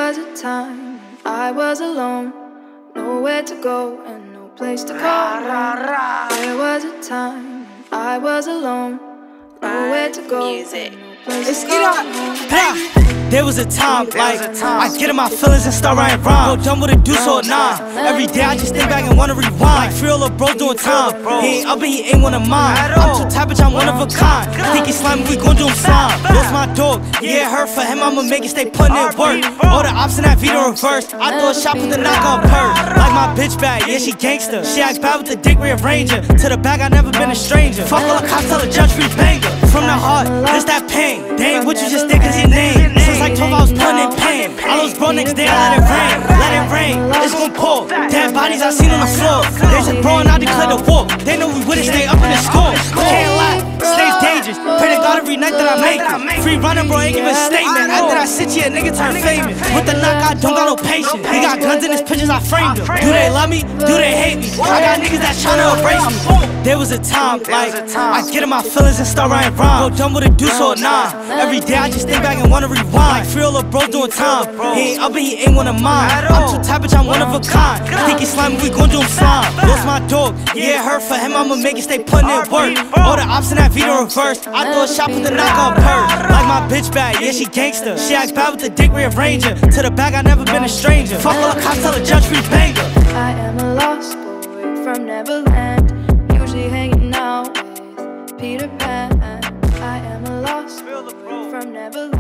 was a time when I was alone, nowhere to go and no place to call home. There was a time when I was alone, nowhere to go and no place to call home. There was a time, I get in my feelings and start writing rhymes. Go dumb with a deuce or a nine. Every day I just think back and wanna rewind. Free all bro doing time. He ain't up and he ain't one of mine. I'm too type, bitch, I'm one of a kind. Think he's slimy, we gon' do him slime. Lost my dog, yeah, it hurt for him, I'ma make it stay putting in work. All the ops in that Vito reverse. I throw a shot with the knock on purse. Like my bitch bad, yeah, she gangster. She act bad with the dick rearranger. To the bag, I never been a stranger. Fuck all the cops, tell the judge free banger. From the heart, this that pain. They ain't what you just think is your name. Since like 12 I was putting in pain. All those bro next day I let it rain. Let it rain, it's gon' pour. Dead bodies I seen on the floor. They said bro and I declare the war. They know we wouldn't stay up in the score. Can't lie, stay's dangerous. Pray to God every night that I make it. Free running bro ain't give a statement. After I sit here, a nigga turn famous. With the knock I don't got no patience. He got guns in his pictures, I framed them. Do they love me? Do they hate me? I got niggas that tryna embrace me. There was a time, I get in my feelings and start writing rhymes. Go dumb with a deuce or a nine. Every day I just think back and wanna rewind. Free all bro doing time. He ain't up and he ain't one of mine. I'm too type, bitch, I'm one of a kind. Think he's slimy, we gon' do him slime. Lost my dog, yeah, it hurt for him, I'ma make it stay putting in work. All the ops in that Vito reverse. I throw a shot with the knock on purse. Like my bitch bad, yeah, she gangster. She act bad with the dick rearranger. To the bag, I never been a stranger. Fuck all the cops, tell the judge free banger. I am a lost boy from Neverland, usually hanging out with Peter Pan. I am a lost boy from Neverland.